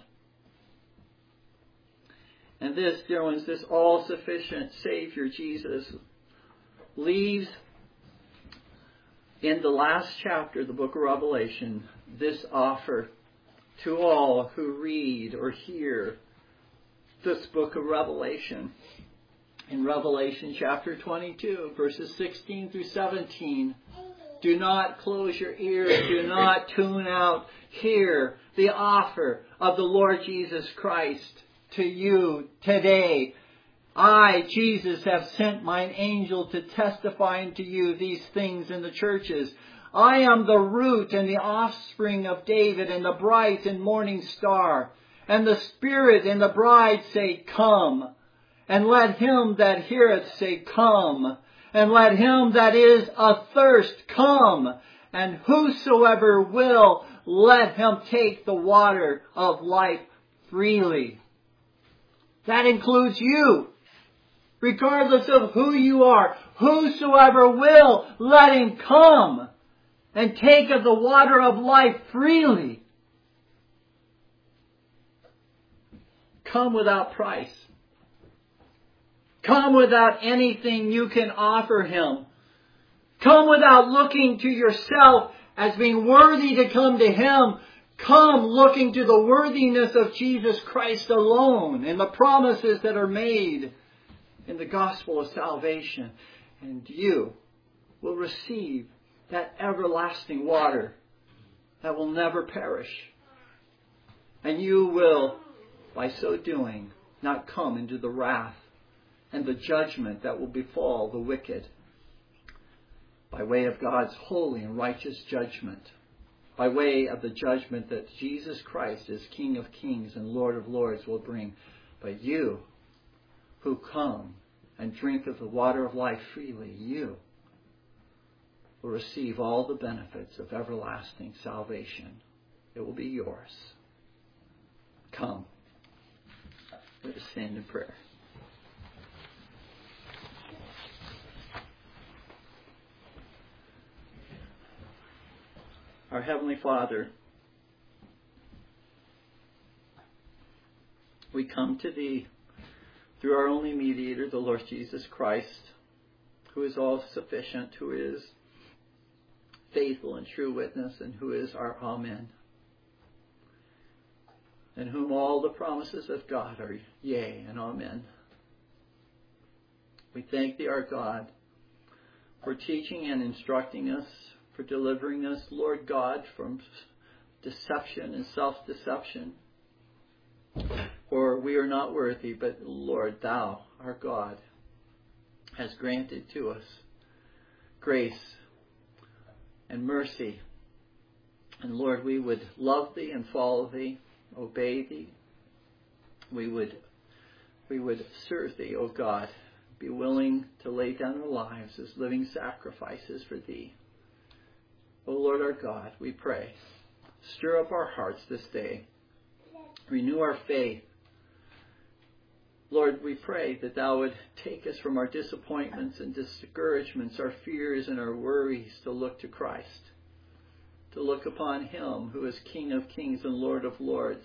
And this, dear ones, this all-sufficient Savior, Jesus, leaves in the last chapter of the book of Revelation this offer to all who read or hear this book of Revelation. In Revelation chapter 22, verses 16 through 17, do not close your ears, do not tune out. Hear the offer of the Lord Jesus Christ to you today. I, Jesus, have sent mine angel to testify unto you these things in the churches. I am the root and the offspring of David and the bright and morning star. And the Spirit and the bride say, Come. And let him that heareth say, Come. And let him that is athirst come. And whosoever will, let him take the water of life freely. That includes you. Regardless of who you are, whosoever will, let him come and take of the water of life freely. Come without price. Come without anything you can offer him. Come without looking to yourself as being worthy to come to him. Come looking to the worthiness of Jesus Christ alone and the promises that are made in the gospel of salvation. And you will receive that everlasting water that will never perish. And you will, by so doing, not come into the wrath and the judgment that will befall the wicked by way of God's holy and righteous judgment, by way of the judgment that Jesus Christ as King of Kings and Lord of Lords will bring. But you who come and drink of the water of life freely, you will receive all the benefits of everlasting salvation. It will be yours. Come. Let us stand in prayer. Our Heavenly Father, we come to Thee through our only mediator, the Lord Jesus Christ, who is all sufficient, who is faithful and true witness, and who is our Amen, in whom all the promises of God are yea and amen. We thank Thee, our God, for teaching and instructing us, for delivering us, Lord God, from deception and self-deception. For we are not worthy, but Lord, Thou, our God, has granted to us grace and mercy. And Lord, we would love Thee and follow Thee, obey Thee. We would serve Thee, O God, be willing to lay down our lives as living sacrifices for Thee. O Lord our God, we pray, stir up our hearts this day. Renew our faith. Lord, we pray that Thou would take us from our disappointments and discouragements, our fears and our worries, to look to Christ, to look upon Him who is King of Kings and Lord of Lords,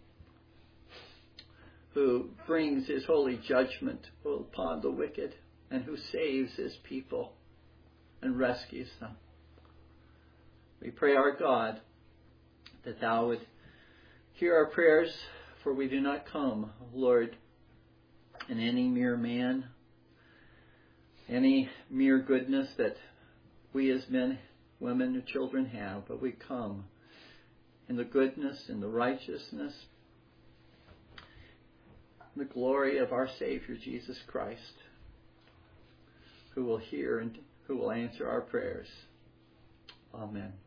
who brings His holy judgment upon the wicked and who saves His people and rescues them. We pray, our God, that Thou would hear our prayers, for we do not come, Lord, in any mere man, any mere goodness that we as men, women, and children have, but we come in the goodness and the righteousness, the glory of our Savior, Jesus Christ, who will hear and who will answer our prayers. Amen.